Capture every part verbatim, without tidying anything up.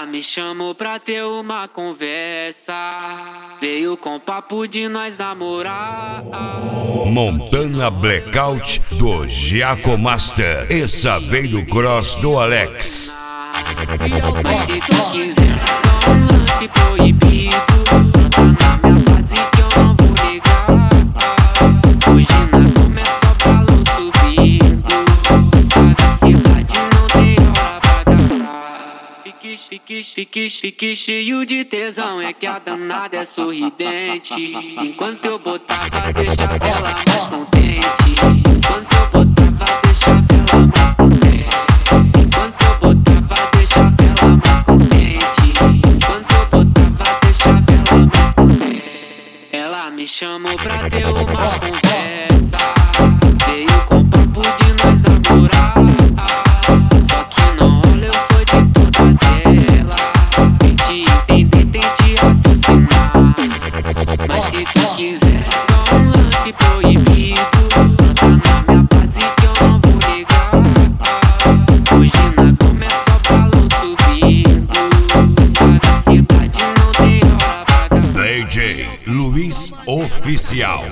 Ela me chamou pra ter uma conversa, veio com papo de nós namorar. Montana Blackout do Giaco Master. Essa veio do cross do Alex. Mas se tu quiser dar um lance proibido, tá na minha base que eu não vou negar. Hoje na cama é só balão subindo, sagacidade não tem hora pra agarrar. Fique, fique, fique, fique cheio de tesão, é que a danada é sorridente. Enquanto eu botava, deixava ela mais contente. Enquanto eu botava, deixava ela mais contente. Enquanto eu botava, deixava ela mais contente. Enquanto eu botava, deixava ela mais contente. Ela me chamou pra ter uma conversa, veio com papo de nós namorar. Só que não rola, eu sou de todas elas. Tente entender, tente raciocinar. Mas se tu quiser dar um lance proibido, tá na minha base que eu não vou negar. Hoje na cama é só balão subindo, sagacidade não tem hora pra acabar. D J Luiz Oficial.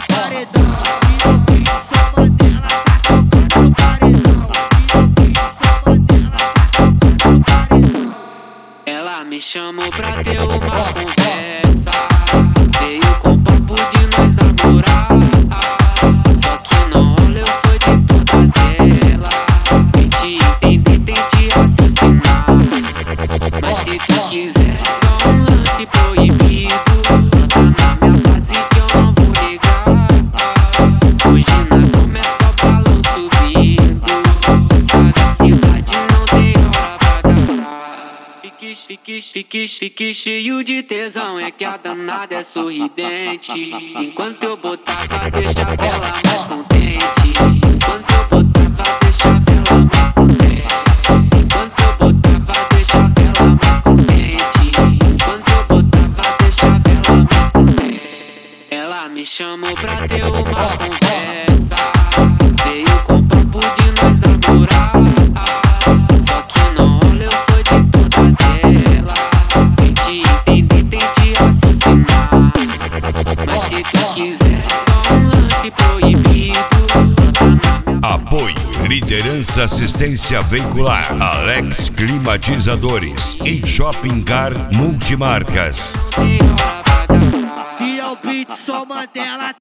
Ela me chamou pra ter uma conversa, veio com papo de nós namorar. Só que não rola, eu sou de todas elas. Tente entender, tente raciocinar. Mas se tu quiser dar um lance proibido, tá na minha base que eu não vou negar. Hoje na cama é só balão subindo, sagacidade não tem hora pra agarrar. Fique, fique, fique, fique cheio de tesão, é que a danada é sorridente. Enquanto eu botava, deixava ela mais contente. Enquanto eu botava, deixava ela mais contente. Enquanto eu botava, deixava ela mais contente. Enquanto eu botava, deixava ela mais contente. Ela me chamou pra ter uma conversa, veio com papo de nós namorar. Só que não rola, eu sou de todas elas. Tente entender, tente raciocinar. Mas se tu quiser dar um lance proibido, tá na minha... Apoio, liderança, assistência veicular, Alex Climatizadores e Shopping Car Multimarcas. Tem hora pra agarrar. E é o beat, só Mandela